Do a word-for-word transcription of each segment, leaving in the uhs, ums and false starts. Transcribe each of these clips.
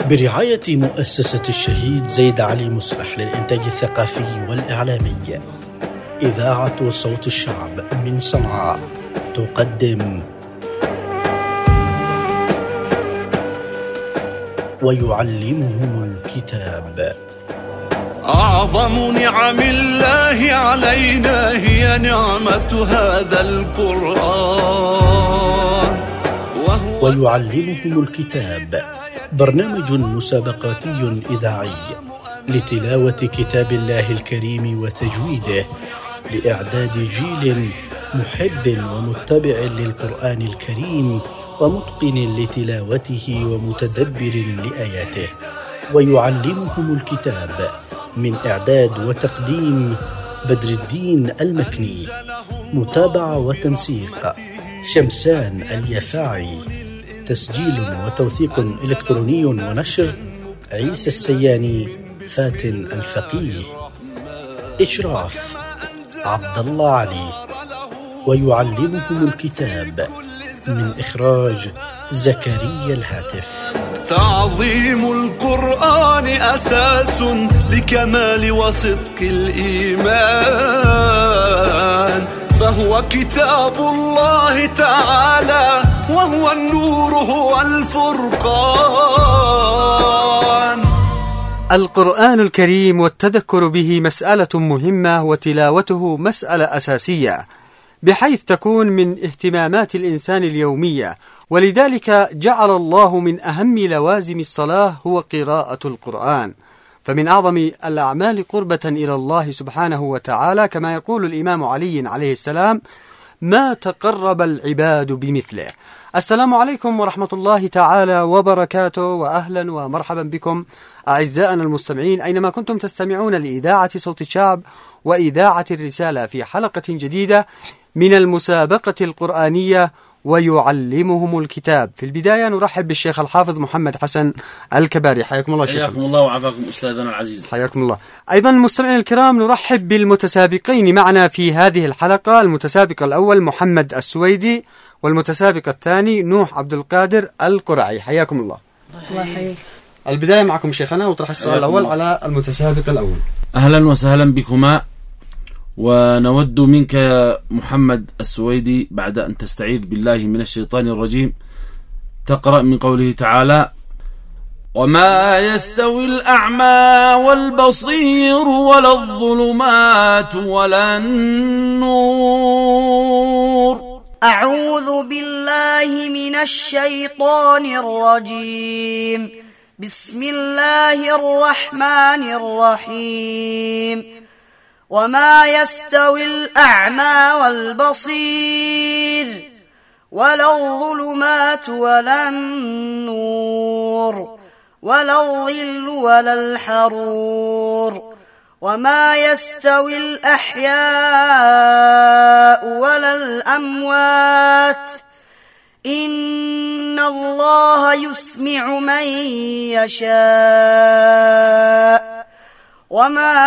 برعاية مؤسسة الشهيد زيد علي مصلح للإنتاج الثقافي والإعلامي، إذاعة صوت الشعب من صنعاء تقدم ويعلمهم الكتاب. أعظم نعم الله علينا هي نعمة هذا القرآن. ويعلمهم الكتاب برنامج مسابقاتي إذاعي لتلاوة كتاب الله الكريم وتجويده، لإعداد جيل محب ومتبع للقرآن الكريم ومتقن لتلاوته ومتدبر لآياته. ويعلمهم الكتاب من إعداد وتقديم بدر الدين المكني، متابعة وتنسيق شمسان اليفاعي، تسجيل وتوثيق إلكتروني ونشر عيسى السياني فاتن الفقيه، إشراف عبد الله علي. ويعلمهم الكتاب من إخراج زكريا الهاتف. تعظيم القرآن أساس لكمال وصدق الإيمان، فهو كتاب الله تعالى وهو النور هو الفرقان. القرآن الكريم والتذكر به مسألة مهمة، وتلاوته مسألة أساسية بحيث تكون من اهتمامات الإنسان اليومية، ولذلك جعل الله من أهم لوازم الصلاة هو قراءة القرآن، فمن أعظم الأعمال قربة إلى الله سبحانه وتعالى، كما يقول الإمام علي عليه السلام: ما تقرب العباد بمثله. السلام عليكم ورحمة الله تعالى وبركاته، وأهلا ومرحبا بكم أعزائنا المستمعين أينما كنتم تستمعون لإذاعة صوت الشعب وإذاعة الرسالة في حلقة جديدة من المسابقة القرآنية ويعلمهم الكتاب. في البداية نرحب بالشيخ الحافظ محمد حسن الكباري، حياكم الله شيخ. حياكم الله وعافاكم أستاذنا العزيز. حياكم الله. أيضا مستمعينا الكرام نرحب بالمتسابقين معنا في هذه الحلقة، المتسابق الأول محمد السويدي، والمتسابق الثاني نوح عبد القادر القرعي، حياكم الله. الله. البداية معكم شيخنا، وطرح السؤال الأول على المتسابق الأول. أهلا وسهلا بكما، ونود منك يا محمد السويدي بعد أن تستعيذ بالله من الشيطان الرجيم تقرأ من قوله تعالى: وما يستوي الأعمى والبصير ولا الظلمات ولا النور. أعوذ بالله من الشيطان الرجيم. بسم الله الرحمن الرحيم. وما يستوي الأعمى والبصير ولا الظلمات ولا النور ولا الظل ولا الحرور. وما يستوي الأحياء ولا الأموات. إن الله يسمع من يشاء وما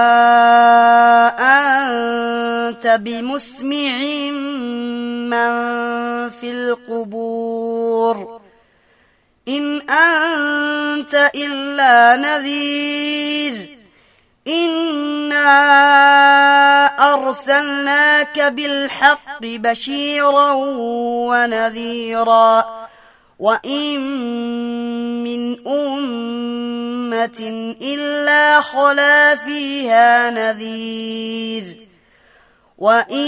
أنت بمسمع من في القبور. إن أنت إلا نذير. إنا أرسلناك بالحق بشيرا ونذيرا. وإن من أمة إلا خلا فيها نذير. وإن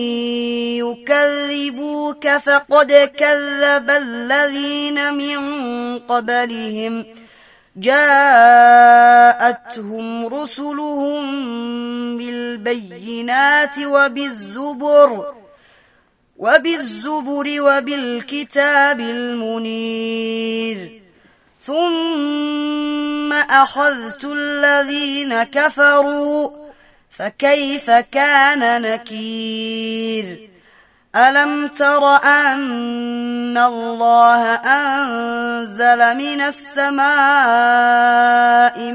يكذبوك فقد كذب الذين من قبلهم جاءتهم رسلهم بالبينات وبالزبر وبالزبر وبالكتاب المنير. ثم أخذت الذين كفروا فكيف كان نكير. ألم تر أن الله أنزل من السماء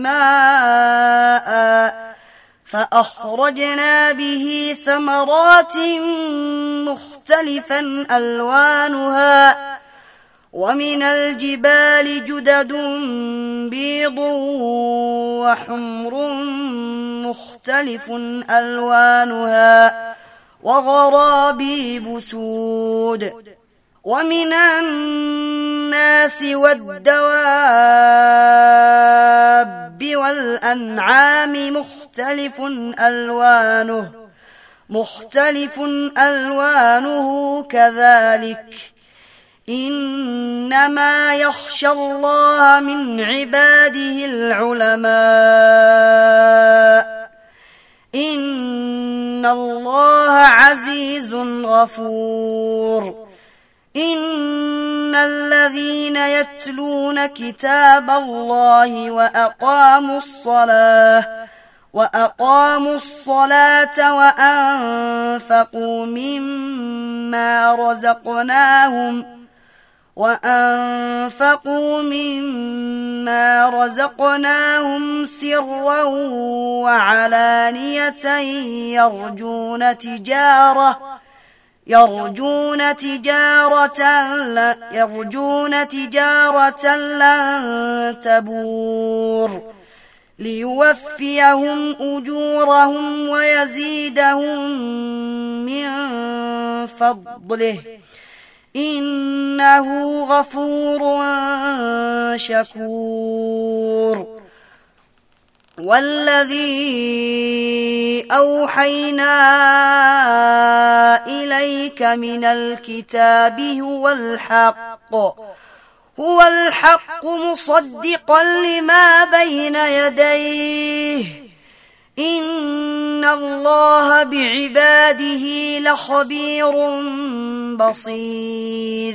ماء فأخرجنا به ثمرات مختلفا ألوانها ومن الجبال جدد بيض وحمر مختلف ألوانها وغرابيب سود ومن الناس والدواب والأنعام مختلف ألوانه مختلف ألوانه كذلك إنما يخشى الله من عباده العلماء إن الله عزيز غفور إن الذين يتلون كتاب الله وأقاموا الصلاة وأقاموا الصلاة وأنفقوا مما رزقناهم وأنفقوا مما رزقناهم سرا وعلانية يرجون تجارة يرجون تجارة يرجون تجارة لن تبور ليوفيهم أجورهم ويزيدهم من فضله إنه غفور شكور والذي أوحينا إليك من الكتاب هو الحق هو الحق مصدقا لما بين يديه إن الله بعباده لخبير بصير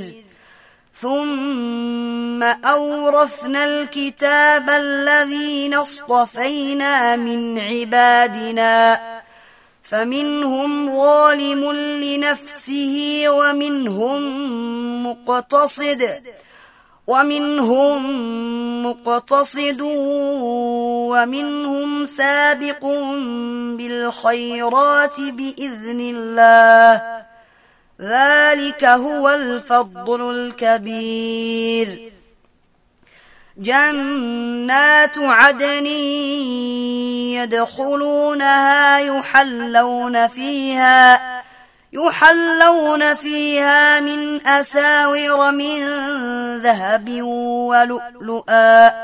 ثم أورثنا الكتاب الذين اصطفينا من عبادنا فمنهم ظالم لنفسه ومنهم مقتصد ومنهم مقتصد ومنهم سابق بالخيرات بإذن الله ذلك هو الفضل الكبير جنات عدن يدخلونها يحلون فيها يحلون فيها من أساور من ذهب ولؤلؤا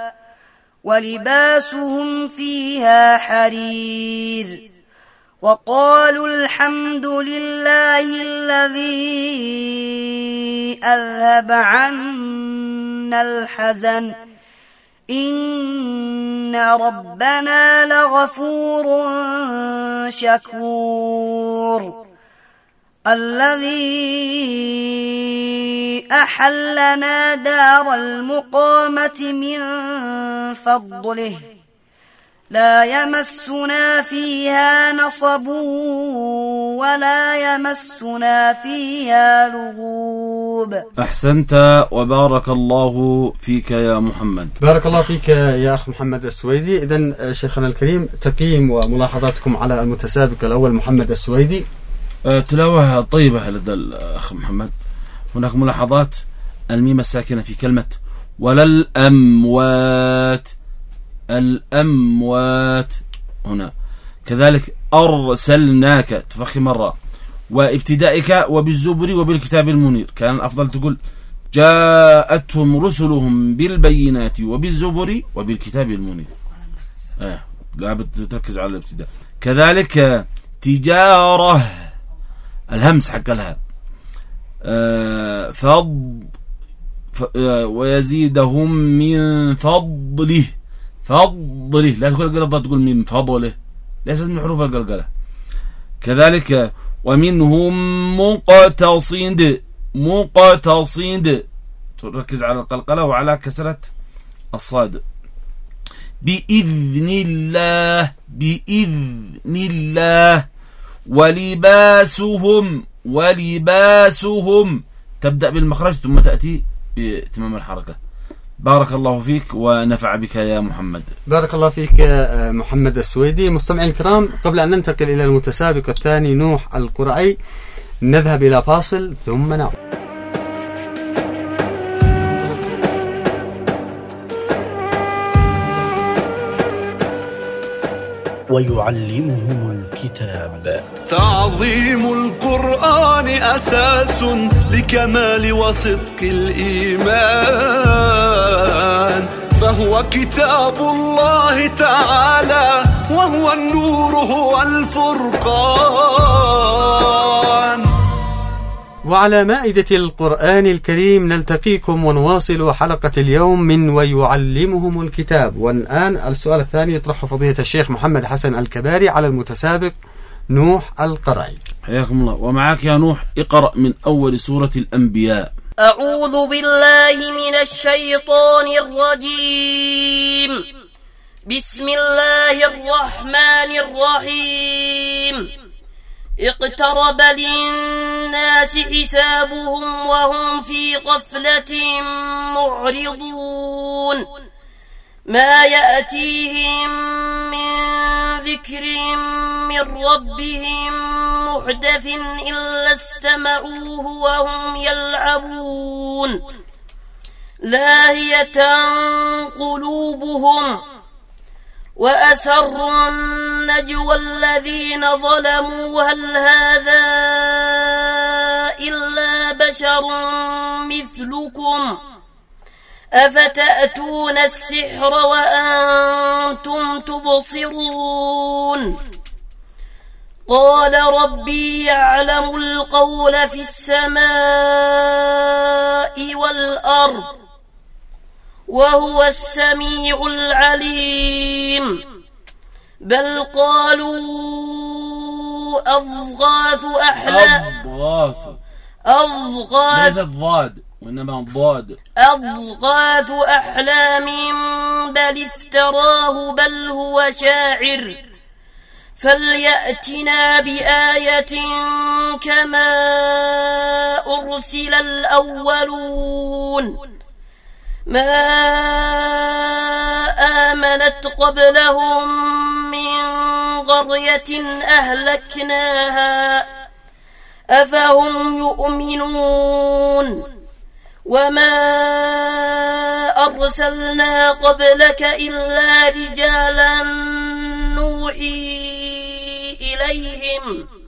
ولباسهم فيها حرير وقالوا الحمد لله الذي أذهب عنا الحزن إن ربنا لغفور شكور الذي أحلنا دار المقامة من فضله لا يمسنا فيها نصب ولا يمسنا فيها لغوب. أحسنت وبارك الله فيك يا محمد. بارك الله فيك يا أخ محمد السويدي. إذن شيخنا الكريم تقييم وملاحظاتكم على المتسابق الأول محمد السويدي. تلاوة طيبة لدى الأخ محمد. هناك ملاحظات: الميم الساكنة في كلمة ولا الأموات، الأموات هنا. كذلك أرسلناك تفخم مرة، وابتدائك وبالزبر وبالكتاب المنير. كان الأفضل تقول جاءتهم رسلهم بالبينات وبالزبر وبالكتاب المنير. آه. لا بتركز على الابتداء. كذلك تجارة الهمس حق لها آه فض ف... آه ويزيدهم من فضله، فضله لا تقول القلقلة، تقول من فضله، ليست من حروف القلقلة. كذلك ومنهم مقتصد، مقتصد تركز على القلقلة وعلى كسرة الصاد. بإذن الله، بإذن الله. ولباسهم، ولباسهم تبدأ بالمخرج ثم تأتي بتمام الحركة. بارك الله فيك ونفع بك يا محمد. بارك الله فيك يا محمد السويدي. مستمعين الكرام، قبل أن ننتقل إلى المتسابق الثاني نوح القرعي نذهب إلى فاصل ثم نعود. ويعلمهم الكتاب. تعظيم القرآن أساس لكمال وصدق الإيمان، فهو كتاب الله تعالى وهو النور هو الفرقان. وعلى مائدة القرآن الكريم نلتقيكم ونواصل حلقة اليوم من ويعلمهم الكتاب. والآن السؤال الثاني يطرحه فضيلة الشيخ محمد حسن الكباري على المتسابق نوح القرعي. حياكم الله. ومعك يا نوح، اقرأ من أول سورة الأنبياء. أعوذ بالله من الشيطان الرجيم. بسم الله الرحمن الرحيم. اقترب للناس حسابهم وهم في غفلة معرضون. ما يأتيهم من ذكر من ربهم محدث إلا استمعوه وهم يلعبون. لاهية قلوبهم وأسروا النجوى الذين ظلموا هل هذا إلا بشر مثلكم أفتأتون السحر وأنتم تبصرون. قال ربي يعلم القول في السماء والأرض وهو السميع العليم. بل قالوا أضغاث أحلام. أضغاث أضغاث ليست ضاد وإنما ضاد. أضغاث أحلام بل افتراه بل هو شاعر فليأتنا بآية كما أرسل الأولون. ما آمنت قبلهم من قرية أهلكناها أفهم يؤمنون. وما أرسلنا قبلك إلا رجالا نوحي إليهم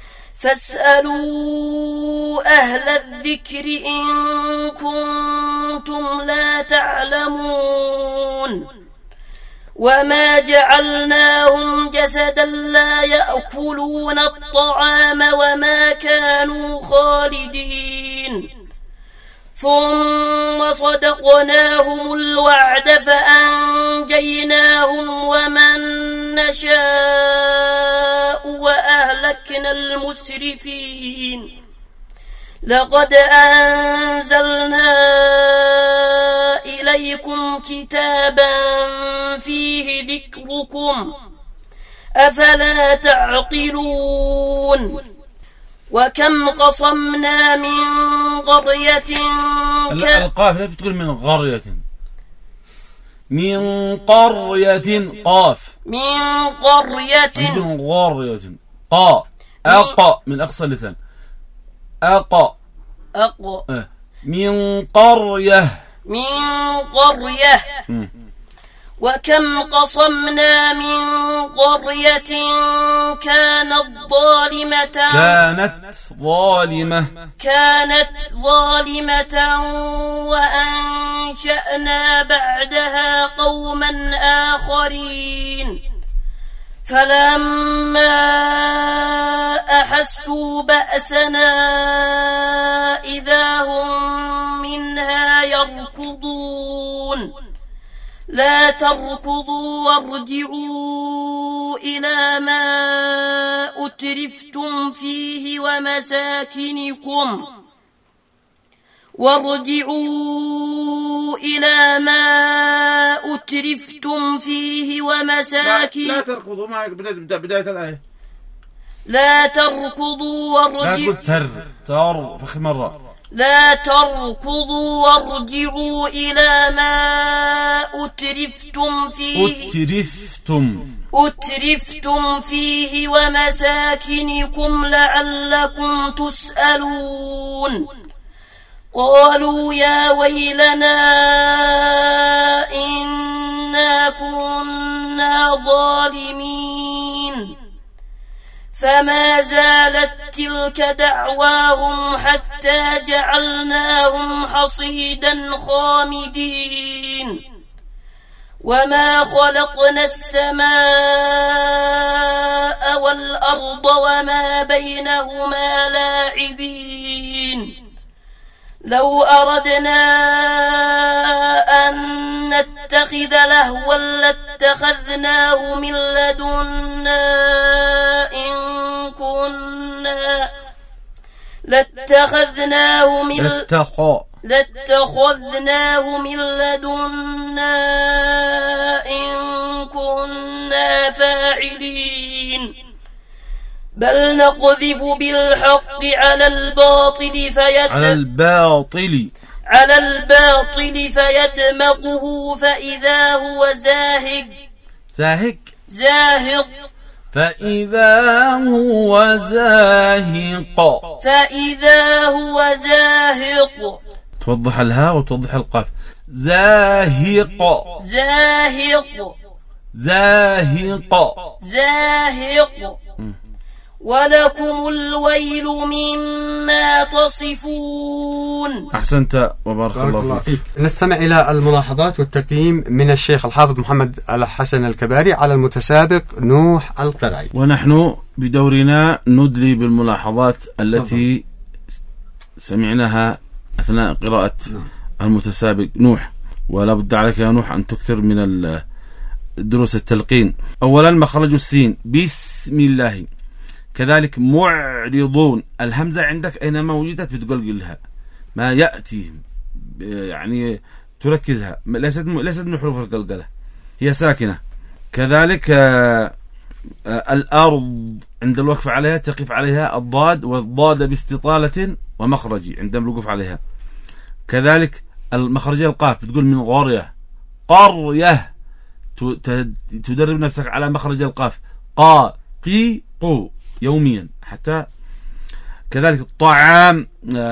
فاسألوا أهل الذكر إن كنتم لا تعلمون. وما جعلناهم جسدا لا يأكلون الطعام وما كانوا خالدين. ثم صدقناهم الوعد فأنجيناهم ومن نشاء وأهلكنا المسرفين. لقد أنزلنا إليكم كتابا فيه ذكركم أفلا تعقلون. وكم قصمنا من قرية ك... القاف لا تقول من قرية، من قرية قاف من قرية من قرية قا أقا من أقصى اللسان أقا أقا أه. من قرية من قرية م. وكم قصمنا من قرية كانت ظالمة كانت ظالمة كانت ظالمة وأنشأنا بعدها قوما آخرين. فلما أحسوا بأسنا إذا هم منها يركضون. لا تركضوا وارجعوا إلى ما أترفتم فيه ومساكنكم وارجعوا إلى ما أترفتم فيه ومساكن لا, لا تركضوا معك بداية, بداية الآية. لا تركضوا وارجعوا لا تر تر فخ مرة لا تركضوا وارجعوا إلى ما أترفتم فيه أترفتم أترفتم فيه ومساكنكم لعلكم تسألون. قالوا يا ويلنا إنا كنا ظالمين فما زالت تلك دعواهم حتى جعلناهم حصيدا خامدين وما خلقنا السماء والأرض وما بينهما لاعبين لو أردنا أن نتخذ لهوا لاتخذناه من لدنا إن كنا لاتخذناه من لاتخذناه من لدنا إن كنا فاعلين بل نقذف بالحق على الباطل فيد على الباطل على الباطل فيدمغه فإذا هو زاهق زاهق زاهق فإذا هو زاهق فإذا هو زاهق توضح الهاء وتوضح القاف. زاهق زاهق زاهق زاهق ولكم الويل مما تصفون. أحسنت وبارك الله, الله فيك. نستمع إلى الملاحظات والتقييم من الشيخ الحافظ محمد الحسن الكباري على المتسابق نوح القرعي. ونحن بدورنا ندلي بالملاحظات التي سمعناها أثناء قراءة المتسابق نوح، ولا بد عليك يا نوح أن تكثر من دروس التلقين. أولا مخرج السين بسم الله، كذلك معرضون، الهمزة عندك أينما وجدت بتقلقل لها ما يأتي، يعني تركزها، ليست ليست من حروف القلقلة، هي ساكنة. كذلك آآ آآ الأرض عند الوقف عليها تقف عليها الضاد، والضاد باستطالة ومخرجي عند الوقف عليها. كذلك المخرجية القاف بتقول من غارية قرية، تدرب نفسك على مخرج القاف قا قي قو يوميا حتى. كذلك الطعام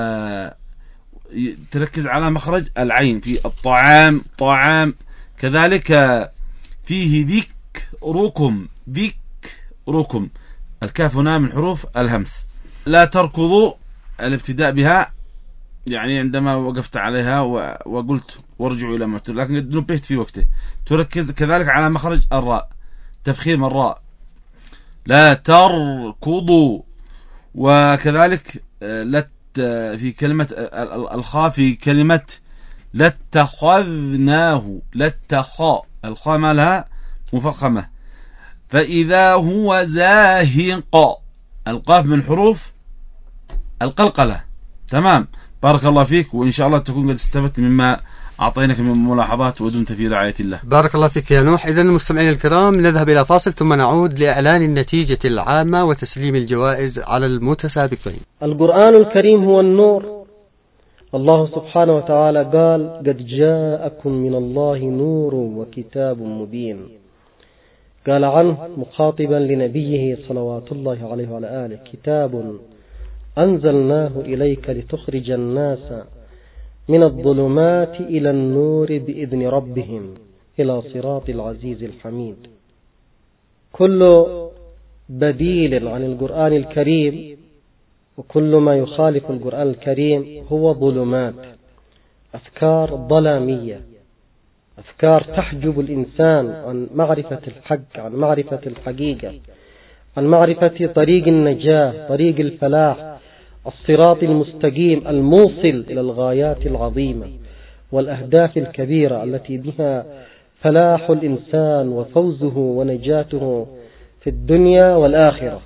تركز على مخرج العين في الطعام طعام. كذلك فيه ذكركم ذكركم، الكاف هنا من حروف الهمس. لا تركضوا الابتداء بها، يعني عندما وقفت عليها وقلت وارجعوا إلى معتل، لكن قد نبهت في وقته. تركز كذلك على مخرج الراء، تفخيم الراء. لا تركضوا. وكذلك لت في كلمة الخاء في كلمة لاتخذناه، لاتخاء الخاء مالها مفخمة. فإذا هو زاهق، القاف من حروف القلقلة. تمام، بارك الله فيك، وإن شاء الله تكون قد استفدت مما أعطيناك من ملاحظات ودمت في رعاية الله. بارك الله فيك يا نوح. إذن المستمعين الكرام نذهب إلى فاصل ثم نعود لإعلان النتيجة العامة وتسليم الجوائز على المتسابقين. القرآن الكريم هو النور. الله سبحانه وتعالى قال قد جاءكم من الله نور وكتاب مبين. قال عنه مخاطبا لنبيه صلوات الله عليه وعلى آله كتاب أنزلناه إليك لتخرج الناس من الظلمات إلى النور بإذن ربهم إلى صراط العزيز الحميد. كل بديل عن القرآن الكريم وكل ما يخالف القرآن الكريم هو ظلمات، أفكار ظلامية، أفكار تحجب الإنسان عن معرفة الحق، عن معرفة الحقيقة، عن معرفة طريق النجاة، طريق الفلاح، الصراط المستقيم الموصل إلى الغايات العظيمة والأهداف الكبيرة التي بها فلاح الإنسان وفوزه ونجاته في الدنيا والآخرة.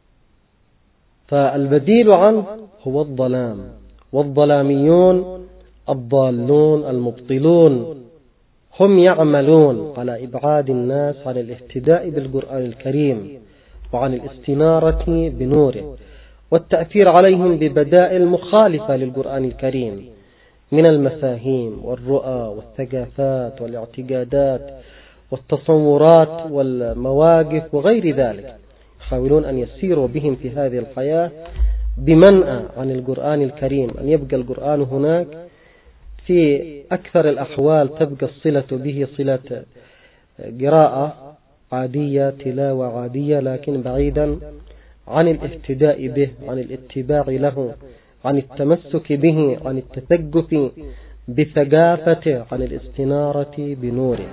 فالبديل عنه هو الظلام، والظلاميون الضالون المبطلون هم يعملون على إبعاد الناس عن الاهتداء بالقرآن الكريم وعن الاستنارة بنوره، والتأثير عليهم ببدائل مخالفة للقرآن الكريم من المفاهيم والرؤى والثقافات والاعتقادات والتصورات والمواقف وغير ذلك. يحاولون أن يسيروا بهم في هذه الحياة بمنأى عن القرآن الكريم، أن يبقى القرآن هناك في أكثر الأحوال تبقى الصلة به صلة قراءة عادية، تلاوة عادية، لكن بعيدا عن الاهتداء به، عن الاتباع له، عن التمسك به، عن التثقف بثقافته، عن الاستنارة بنوره.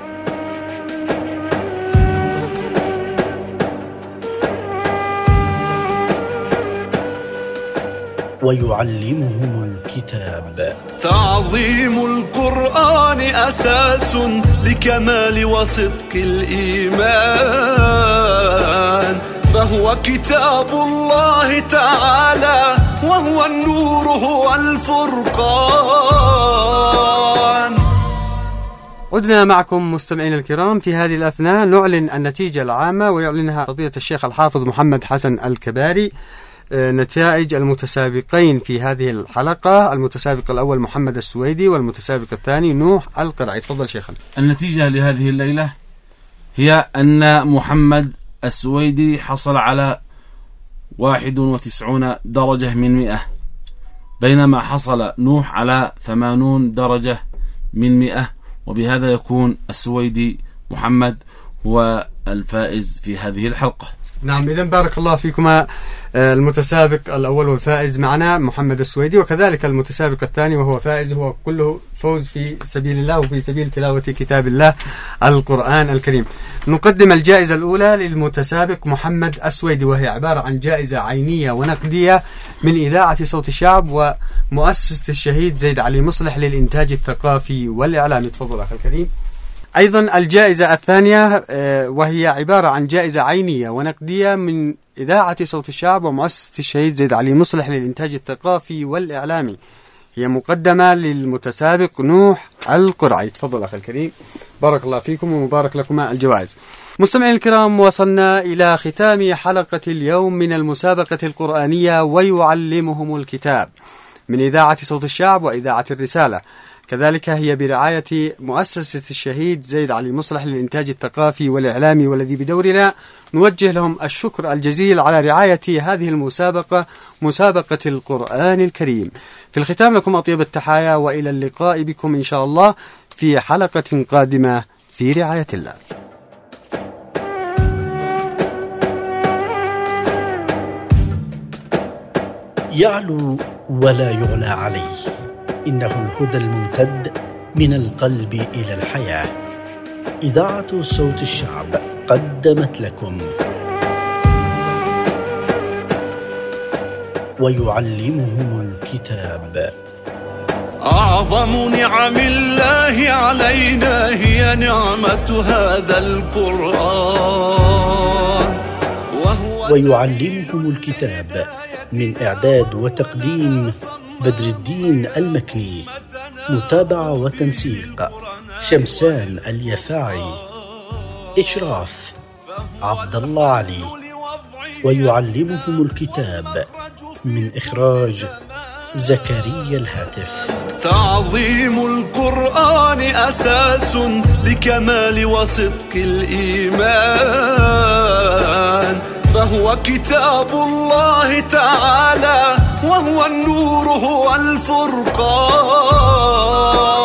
ويعلمهم الكتاب. تعظيم القرآن أساس لكمال وصدق الإيمان، فهو كتاب الله تعالى وهو النور هو الفرقان. عدنا معكم مستمعين الكرام. في هذه الأثناء نعلن النتيجة العامة ويعلنها فضيلة الشيخ الحافظ محمد حسن الكباري. نتائج المتسابقين في هذه الحلقة: المتسابق الأول محمد السويدي، والمتسابق الثاني نوح القرعي. تفضل شيخنا. النتيجة لهذه الليلة هي أن محمد السويدي حصل على واحد وتسعون درجة من مئة، بينما حصل نوح على ثمانون درجة من مئة، وبهذا يكون السويدي محمد هو الفائز في هذه الحلقة. نعم، إذن بارك الله فيكما. المتسابق الأول والفائز معنا محمد السويدي، وكذلك المتسابق الثاني وهو فائز، هو كله فوز في سبيل الله وفي سبيل تلاوة كتاب الله القرآن الكريم. نقدم الجائزة الأولى للمتسابق محمد السويدي، وهي عبارة عن جائزة عينية ونقدية من إذاعة صوت الشعب ومؤسسة الشهيد زيد علي مصلح للإنتاج الثقافي والإعلامي. تفضل أخي الكريم. أيضا الجائزة الثانية وهي عبارة عن جائزة عينية ونقدية من إذاعة صوت الشعب ومؤسسة الشهيد زيد علي مصلح للإنتاج الثقافي والإعلامي، هي مقدمة للمتسابق نوح القرعي. تفضل أخي الكريم. بارك الله فيكم ومبارك لكما الجوائز. مستمعين الكرام، وصلنا إلى ختام حلقة اليوم من المسابقة القرآنية ويعلمهم الكتاب من إذاعة صوت الشعب وإذاعة الرسالة، كذلك هي برعاية مؤسسة الشهيد زيد علي مصلح للإنتاج الثقافي والإعلامي، والذي بدورنا نوجه لهم الشكر الجزيل على رعاية هذه المسابقة، مسابقة القرآن الكريم. في الختام لكم أطيب التحايا، وإلى اللقاء بكم إن شاء الله في حلقة قادمة في رعاية الله. يعلو ولا يعلى عليه، إنه الهدى الممتد من القلب إلى الحياة. إذاعة صوت الشعب قدمت لكم ويعلمهم الكتاب. أعظم نعم الله علينا هي نعمة هذا القرآن، وهو ويعلمهم الكتاب من إعداد وتقديم بدر الدين المكني، متابعة وتنسيق شمسان اليفاعي، إشراف عبد الله علي. ويعلمهم الكتاب من إخراج زكريا الهاتف. تعظيم القرآن أساس لكمال وصدق الإيمان، فهو كتاب الله تعالى وهو النور هو الفرقان.